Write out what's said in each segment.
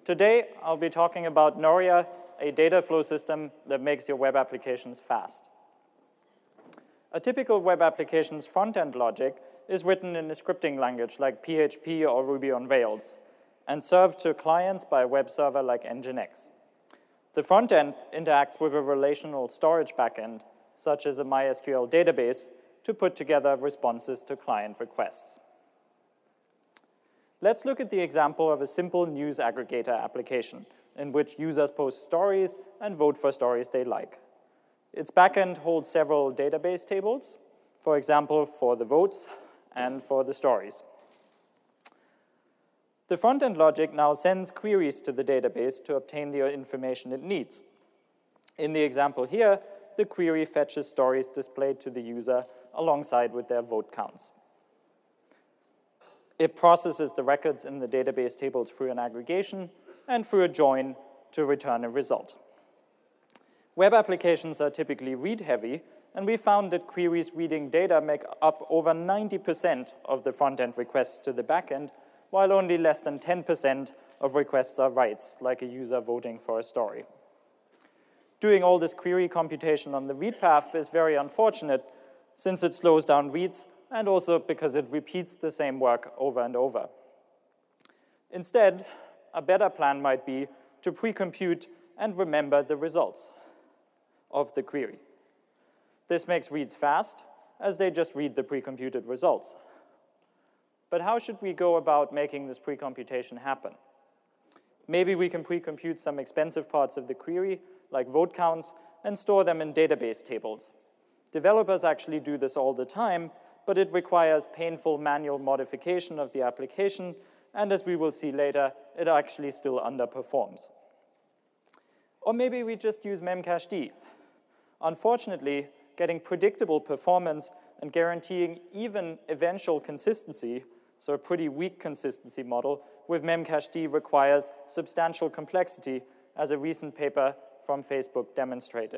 Today, I'll be talking about Noria, a data flow system that makes your web applications fast. A typical web application's front-end logic is written in a scripting language like PHP or Ruby on Rails and served to clients by a web server like Nginx. The front end interacts with a relational storage backend, such as a MySQL database, to put together responses to client requests. Let's look at the example of a simple news aggregator application in which users post stories and vote for stories they like. Its backend holds several database tables, for example, for the votes and for the stories. The front-end logic now sends queries to the database to obtain the information it needs. In the example here, the query fetches stories displayed to the user alongside with their vote counts. It processes the records in the database tables through an aggregation and through a join to return a result. Web applications are typically read-heavy, and we found that queries reading data make up over 90% of the front-end requests to the backend, while only less than 10% of requests are writes, like a user voting for a story. Doing all this query computation on the read path is very unfortunate, since it slows down reads and also because it repeats the same work over and over. Instead, a better plan might be to pre-compute and remember the results of the query. This makes reads fast, as they just read the pre-computed results. But how should we go about making this pre-computation happen? Maybe we can pre-compute some expensive parts of the query, like vote counts, and store them in database tables. Developers actually do this all the time, but it requires painful manual modification of the application, and as we will see later, it actually still underperforms. Or maybe we just use Memcached. Unfortunately, getting predictable performance and guaranteeing even eventual consistency, so a pretty weak consistency model, with Memcached requires substantial complexity, as a recent paper from Facebook demonstrated.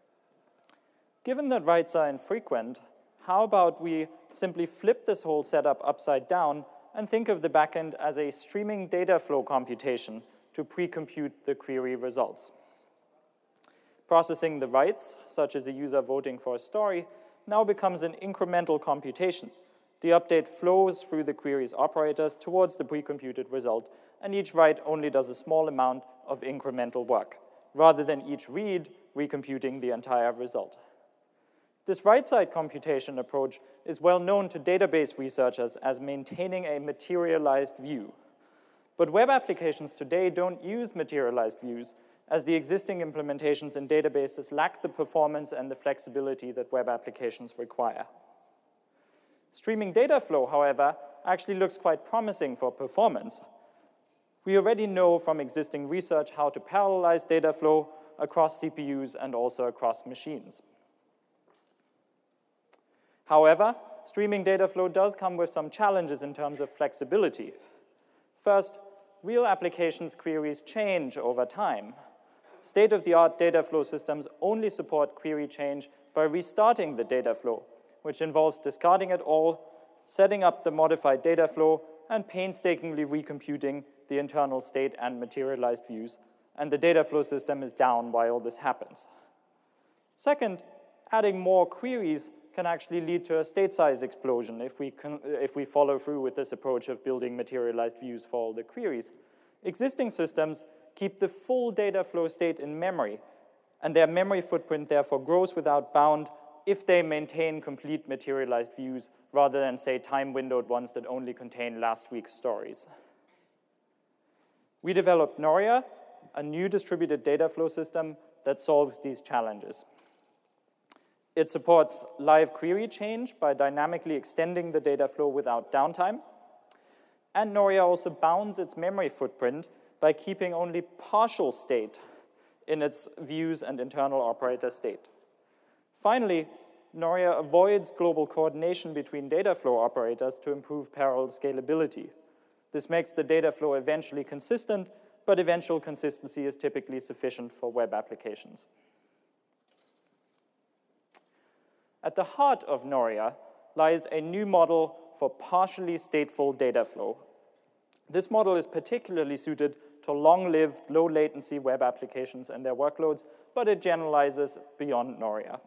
Given that writes are infrequent, how about we simply flip this whole setup upside down and think of the backend as a streaming data flow computation to pre-compute the query results. Processing the writes, such as a user voting for a story, now becomes an incremental computation. The update flows through the query's operators towards the pre-computed result, and each write only does a small amount of incremental work, rather than each read recomputing the entire result. This right-side computation approach is well known to database researchers as maintaining a materialized view. But web applications today don't use materialized views, as the existing implementations in databases lack the performance and the flexibility that web applications require. Streaming data flow, however, actually looks quite promising for performance. We already know from existing research how to parallelize data flow across CPUs and also across machines. However, streaming data flow does come with some challenges in terms of flexibility. First, real applications queries change over time. State-of-the-art data flow systems only support query change by restarting the data flow, which involves discarding it all, setting up the modified data flow, and painstakingly recomputing the internal state and materialized views, and the data flow system is down while all this happens. Second, adding more queries can actually lead to a state size explosion if we follow through with this approach of building materialized views for all the queries. Existing systems keep the full data flow state in memory, and their memory footprint therefore grows without bound if they maintain complete materialized views rather than, say, time-windowed ones that only contain last week's stories. We developed Noria, a new distributed data flow system that solves these challenges. It supports live query change by dynamically extending the data flow without downtime. And Noria also bounds its memory footprint by keeping only partial state in its views and internal operator state. Finally, Noria avoids global coordination between data flow operators to improve parallel scalability. This makes the data flow eventually consistent, but eventual consistency is typically sufficient for web applications. At the heart of Noria lies a new model for partially stateful data flow. This model is particularly suited to long-lived, low-latency web applications and their workloads, but it generalizes beyond Noria.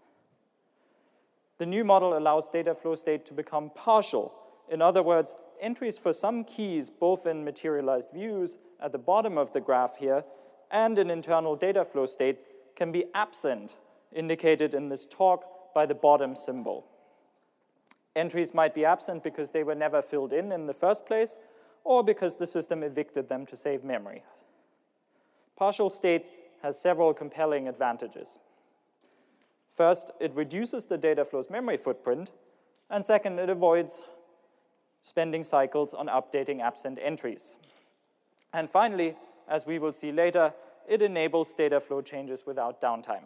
The new model allows data flow state to become partial. In other words, entries for some keys, both in materialized views at the bottom of the graph here and in internal data flow state, can be absent, indicated in this talk by the bottom symbol. Entries might be absent because they were never filled in the first place, or because the system evicted them to save memory. Partial state has several compelling advantages. First, it reduces the data flow's memory footprint, and second, it avoids spending cycles on updating absent entries. And finally, as we will see later, it enables data flow changes without downtime.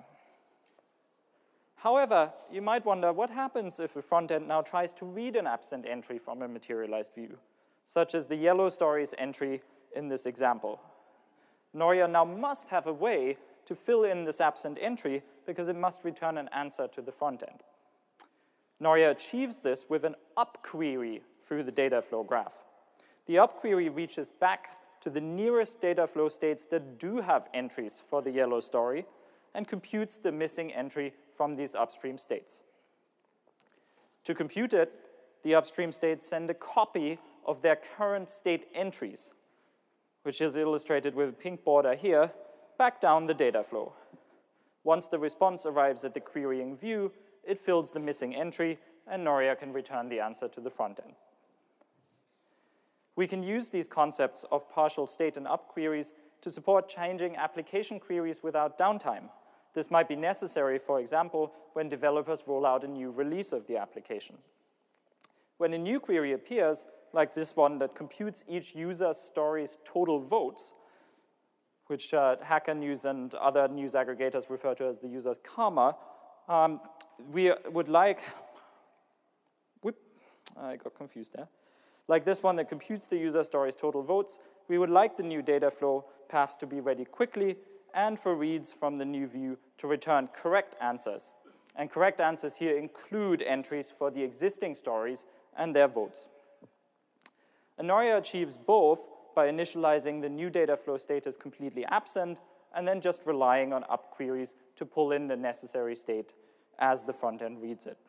However, you might wonder what happens if a frontend now tries to read an absent entry from a materialized view, such as the yellow stories entry in this example. Noria now must have a way to fill in this absent entry because it must return an answer to the frontend. Noria achieves this with an up query through the data flow graph. The up query reaches back to the nearest data flow states that do have entries for the yellow story and computes the missing entry from these upstream states. To compute it, the upstream states send a copy of their current state entries, which is illustrated with a pink border here, back down the data flow. Once the response arrives at the querying view, it fills the missing entry, and Noria can return the answer to the front end. We can use these concepts of partial state and up queries to support changing application queries without downtime. This might be necessary, for example, when developers roll out a new release of the application. When a new query appears, like this one that computes each user's story's total votes, which Hacker News and other news aggregators refer to as the user's karma, we would like, I got confused there. Like this one that computes the user story's total votes, we would like the new data flow paths to be ready quickly and for reads from the new view to return correct answers. And correct answers here include entries for the existing stories and their votes. Noria achieves both by initializing the new data flow state as completely absent and then just relying on up queries to pull in the necessary state as the front end reads it.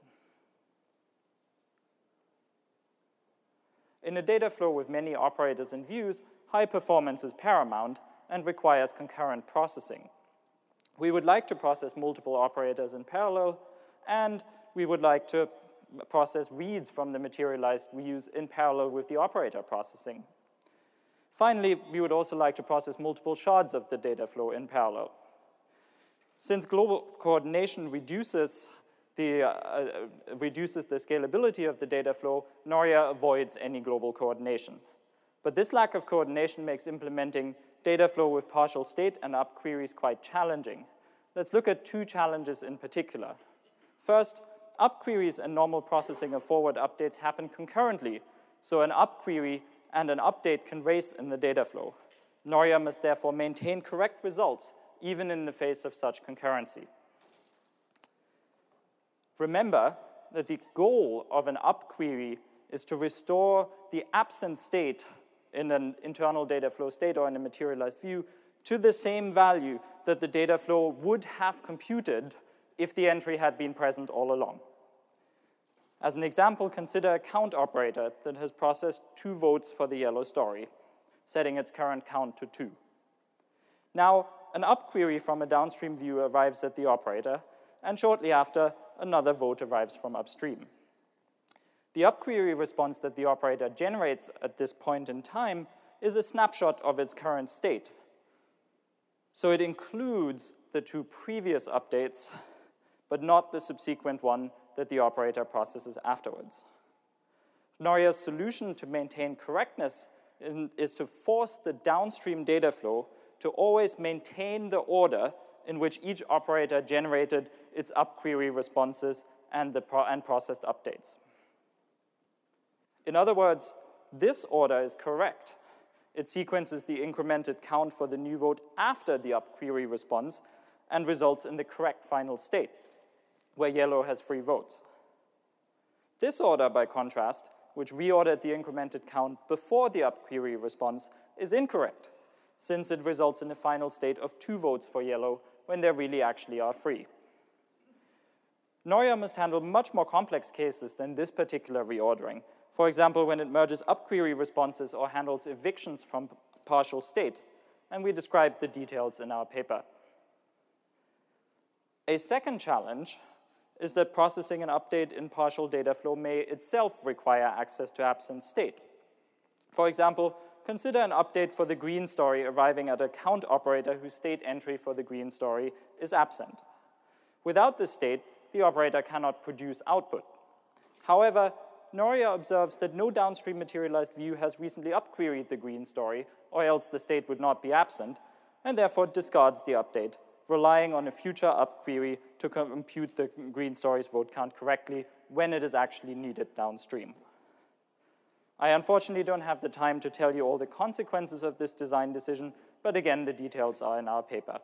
In a data flow with many operators and views, high performance is paramount and requires concurrent processing. We would like to process multiple operators in parallel, and we would like to process reads from the materialized views in parallel with the operator processing. Finally, we would also like to process multiple shards of the data flow in parallel. Since global coordination reduces the scalability of the data flow, Noria avoids any global coordination. But this lack of coordination makes implementing data flow with partial state and up queries quite challenging. Let's look at two challenges in particular. First, up queries and normal processing of forward updates happen concurrently, so an up query and an update can race in the data flow. Noria must therefore maintain correct results, even in the face of such concurrency. Remember that the goal of an up query is to restore the absent state in an internal data flow state or in a materialized view to the same value that the data flow would have computed if the entry had been present all along. As an example, consider a count operator that has processed 2 votes for the yellow story, setting its current count to 2. Now, an up query from a downstream view arrives at the operator, and shortly after, another vote arrives from upstream. The up query response that the operator generates at this point in time is a snapshot of its current state. So it includes the 2 previous updates, but not the subsequent one that the operator processes afterwards. Noria's solution to maintain correctness is to force the downstream data flow to always maintain the order in which each operator generated its up query responses and processed updates. In other words, this order is correct. It sequences the incremented count for the new vote after the up query response and results in the correct final state, where yellow has 3 votes. This order, by contrast, which reordered the incremented count before the up-query response, is incorrect, since it results in a final state of 2 votes for yellow when there really actually are 3. Noria must handle much more complex cases than this particular reordering. For example, when it merges up-query responses or handles evictions from partial state, and we describe the details in our paper. A second challenge is that processing an update in partial data flow may itself require access to absent state. For example, consider an update for the green story arriving at a count operator whose state entry for the green story is absent. Without this state, the operator cannot produce output. However, Noria observes that no downstream materialized view has recently up-queried the green story, or else the state would not be absent, and therefore discards the update, relying on a future up-query to compute the green story's vote count correctly when it is actually needed downstream. I unfortunately don't have the time to tell you all the consequences of this design decision, but again, the details are in our paper.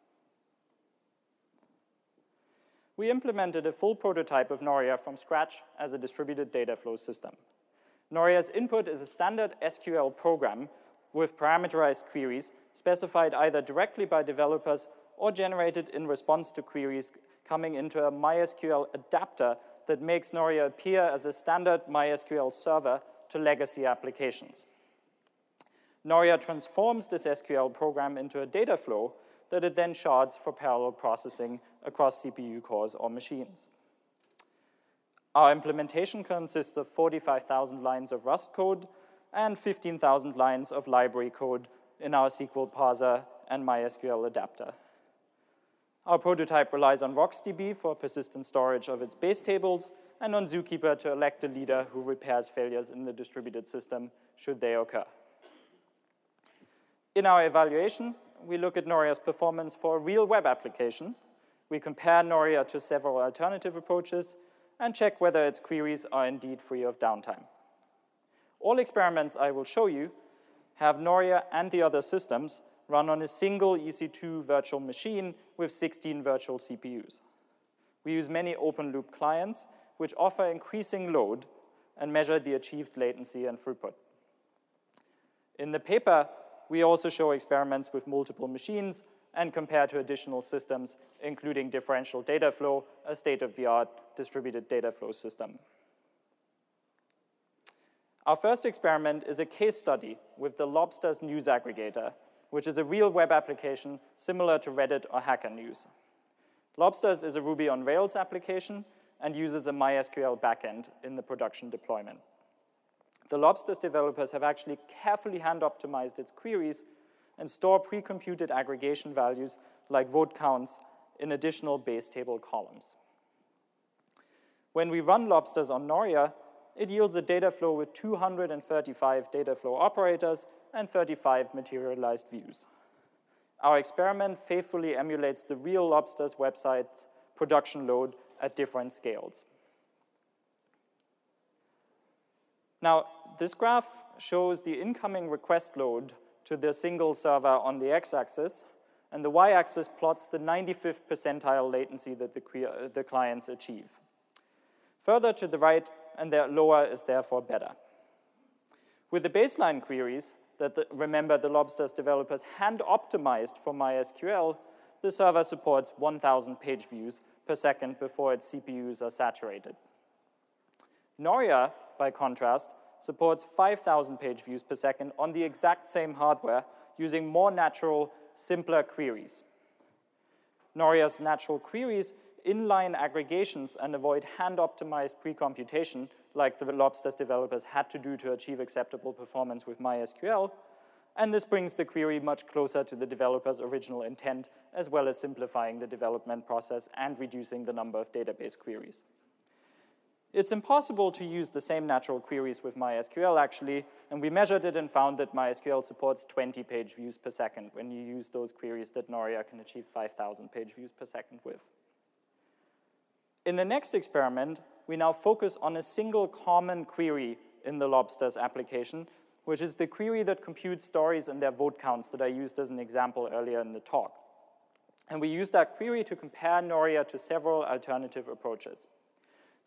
We implemented a full prototype of Noria from scratch as a distributed data flow system. Noria's input is a standard SQL program with parameterized queries specified either directly by developers or generated in response to queries coming into a MySQL adapter that makes Noria appear as a standard MySQL server to legacy applications. Noria transforms this SQL program into a data flow that it then shards for parallel processing across CPU cores or machines. Our implementation consists of 45,000 lines of Rust code and 15,000 lines of library code in our SQL parser and MySQL adapter. Our prototype relies on RocksDB for persistent storage of its base tables and on Zookeeper to elect a leader who repairs failures in the distributed system should they occur. In our evaluation, we look at Noria's performance for a real web application. We compare Noria to several alternative approaches and check whether its queries are indeed free of downtime. All experiments I will show you have Noria and the other systems run on a single EC2 virtual machine with 16 virtual CPUs. We use many open-loop clients which offer increasing load and measure the achieved latency and throughput. In the paper, we also show experiments with multiple machines and compare to additional systems, including differential data flow, a state-of-the-art distributed data flow system. Our first experiment is a case study with the Lobsters news aggregator, which is a real web application similar to Reddit or Hacker News. Lobsters is a Ruby on Rails application and uses a MySQL backend in the production deployment. The Lobsters developers have actually carefully hand-optimized its queries and store pre-computed aggregation values like vote counts in additional base table columns. When we run Lobsters on Noria, it yields a data flow with 235 data flow operators and 35 materialized views. Our experiment faithfully emulates the real Lobsters website's production load at different scales. Now, this graph shows the incoming request load to the single server on the x-axis, and the y-axis plots the 95th percentile latency that the clients achieve. Further to the right, and the lower is therefore better. With the baseline queries that, remember, the Lobsters developers hand-optimized for MySQL, the server supports 1,000 page views per second before its CPUs are saturated. Noria, by contrast, supports 5,000 page views per second on the exact same hardware using more natural, simpler queries. Noria's natural queries inline aggregations and avoid hand-optimized pre-computation like the Lobsters developers had to do to achieve acceptable performance with MySQL, and this brings the query much closer to the developer's original intent, as well as simplifying the development process and reducing the number of database queries. It's impossible to use the same natural queries with MySQL, actually, and we measured it and found that MySQL supports 20 page views per second when you use those queries that Noria can achieve 5,000 page views per second with. In the next experiment, we now focus on a single common query in the Lobsters application, which is the query that computes stories and their vote counts that I used as an example earlier in the talk. And we use that query to compare Noria to several alternative approaches.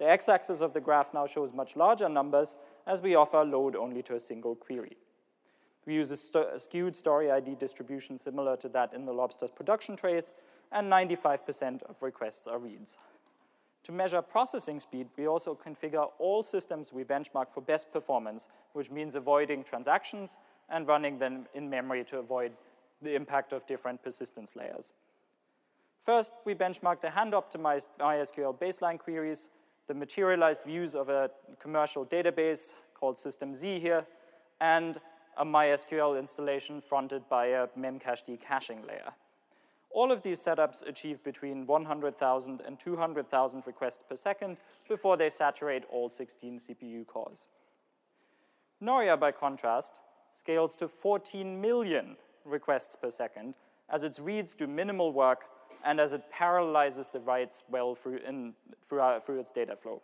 The x-axis of the graph now shows much larger numbers as we offer load only to a single query. We use a skewed story ID distribution similar to that in the Lobster's production trace, and 95% of requests are reads. To measure processing speed, we also configure all systems we benchmark for best performance, which means avoiding transactions and running them in memory to avoid the impact of different persistence layers. First, we benchmark the hand-optimized MySQL baseline queries, the materialized views of a commercial database called System Z here, and a MySQL installation fronted by a Memcached caching layer. All of these setups achieve between 100,000 and 200,000 requests per second before they saturate all 16 CPU cores. Noria, by contrast, scales to 14 million requests per second as its reads do minimal work and as it parallelizes the writes well through its data flow.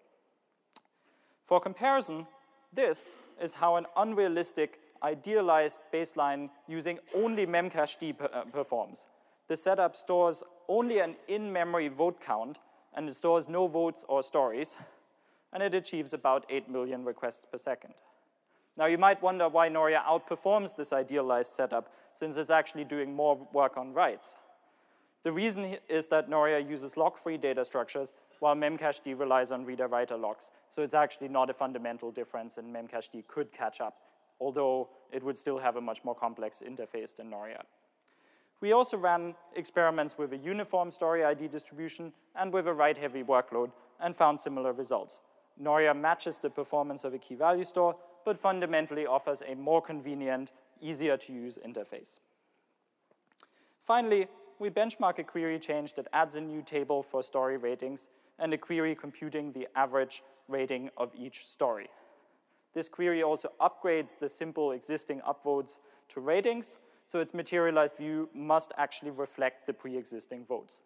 For comparison, this is how an unrealistic, idealized baseline using only Memcached performs. The setup stores only an in-memory vote count, and it stores no votes or stories, and it achieves about 8 million requests per second. Now, you might wonder why Noria outperforms this idealized setup, since it's actually doing more work on writes. The reason is that Noria uses lock-free data structures, while Memcached relies on reader-writer locks, so it's actually not a fundamental difference, and Memcached could catch up, although it would still have a much more complex interface than Noria. We also ran experiments with a uniform story ID distribution and with a write-heavy workload and found similar results. Noria matches the performance of a key-value store, but fundamentally offers a more convenient, easier-to-use interface. Finally, we benchmark a query change that adds a new table for story ratings and a query computing the average rating of each story. This query also upgrades the simple existing upvotes to ratings, so its materialized view must actually reflect the pre-existing votes.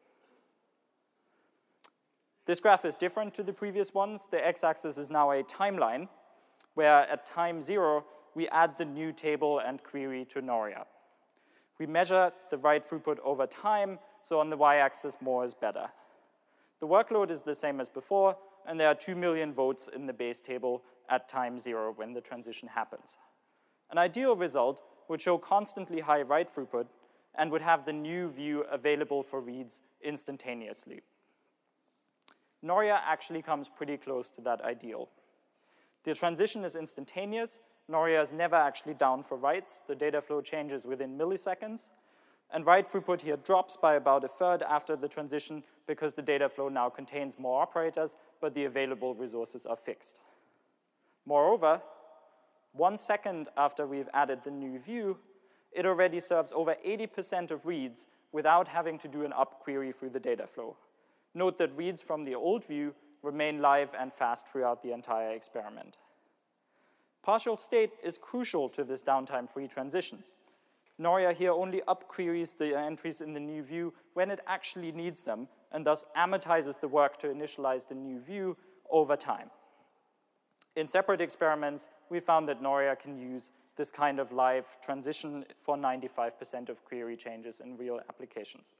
This graph is different to the previous ones. The x-axis is now a timeline, where at time 0, we add the new table and query to Noria. We measure the write throughput over time, so on the y-axis, more is better. The workload is the same as before, and there are 2 million votes in the base table at time 0 when the transition happens. An ideal result would show constantly high write throughput and would have the new view available for reads instantaneously. Noria actually comes pretty close to that ideal. The transition is instantaneous. Noria is never actually down for writes. The data flow changes within milliseconds. And write throughput here drops by about a third after the transition because the data flow now contains more operators, but the available resources are fixed. Moreover, 1 second after we've added the new view, it already serves over 80% of reads without having to do an up query through the data flow. Note that reads from the old view remain live and fast throughout the entire experiment. Partial state is crucial to this downtime-free transition. Noria here only up queries the entries in the new view when it actually needs them, and thus amortizes the work to initialize the new view over time. In separate experiments, we found that Noria can use this kind of live transition for 95% of query changes in real applications.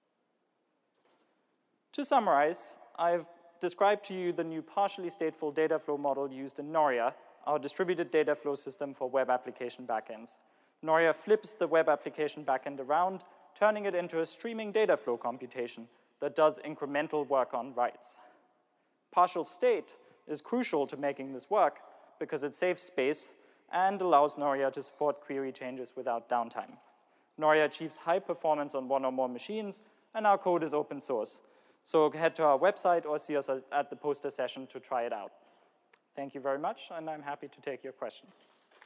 To summarize, I've described to you the new partially stateful data flow model used in Noria, our distributed data flow system for web application backends. Noria flips the web application backend around, turning it into a streaming data flow computation that does incremental work on writes. Partial state is crucial to making this work because it saves space and allows Noria to support query changes without downtime. Noria achieves high performance on one or more machines, and our code is open source. So head to our website or see us at the poster session to try it out. Thank you very much, and I'm happy to take your questions.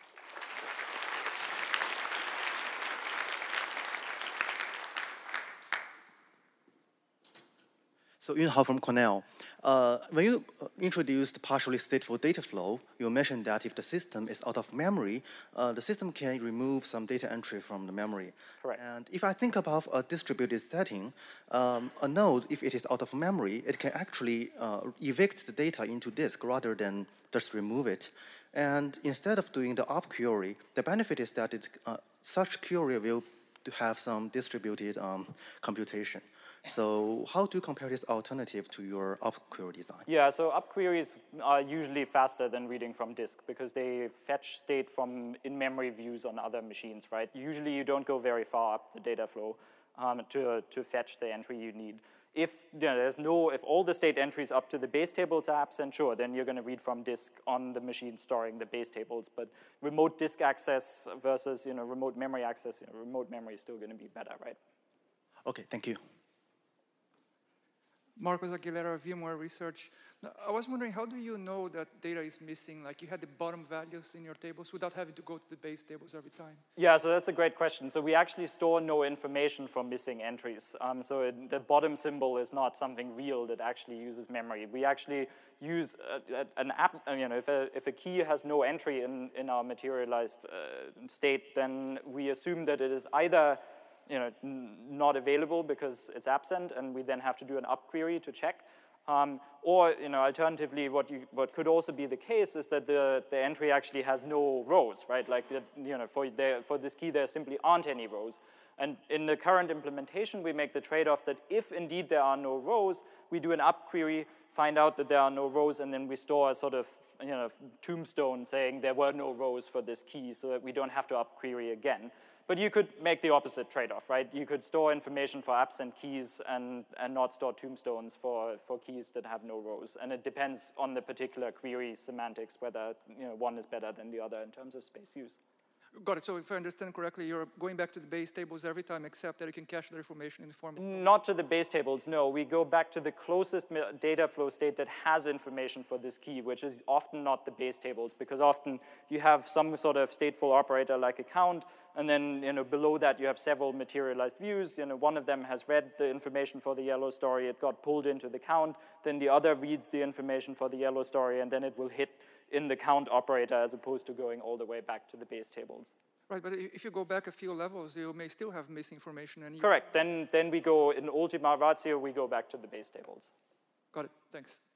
So Yun Hao from Cornell. When you introduced partially stateful data flow, you mentioned that if the system is out of memory, the system can remove some data entry from the memory. Correct. And if I think about a distributed setting, a node, if it is out of memory, it can actually evict the data into disk rather than just remove it. And instead of doing the up query, the benefit is that such query will have some distributed computation. So how do you compare this alternative to your up-query design? Yeah, so up queries are usually faster than reading from disk because they fetch state from in-memory views on other machines, right? Usually you don't go very far up the data flow to fetch the entry you need. If if all the state entries up to the base tables are absent, sure, then you're going to read from disk on the machine storing the base tables. But remote disk access versus remote memory access, remote memory is still going to be better, right? Okay, thank you. Marcos Aguilera, VMware Research. Now, I was wondering, how do you know that data is missing? Like you had the bottom values in your tables without having to go to the base tables every time? Yeah, so that's a great question. So we actually store no information from missing entries. The bottom symbol is not something real that actually uses memory. We actually use an app, if a key has no entry in our materialized state, then we assume that it is either not available because it's absent, and we then have to do an up query to check. Or alternatively, what could also be the case is that the entry actually has no rows, right? Like for this key, there simply aren't any rows. And in the current implementation, we make the trade-off that if indeed there are no rows, we do an up query, find out that there are no rows, and then we store a sort of tombstone saying there were no rows for this key, so that we don't have to up query again. But you could make the opposite trade-off, right? You could store information for absent keys and not store tombstones for keys that have no rows. And it depends on the particular query semantics whether one is better than the other in terms of space use. Got it. So if I understand correctly, you're going back to the base tables every time, except that you can cache the information in the form of... Not to the base tables, no. We go back to the closest data flow state that has information for this key, which is often not the base tables, because often you have some sort of stateful operator like a count, and then below that you have several materialized views. One of them has read the information for the yellow story, it got pulled into the count, then the other reads the information for the yellow story, and then it will hit in the count operator as opposed to going all the way back to the base tables. Right, but if you go back a few levels, you may still have misinformation. And correct, then we go, in ultima ratio, we go back to the base tables. Got it, thanks.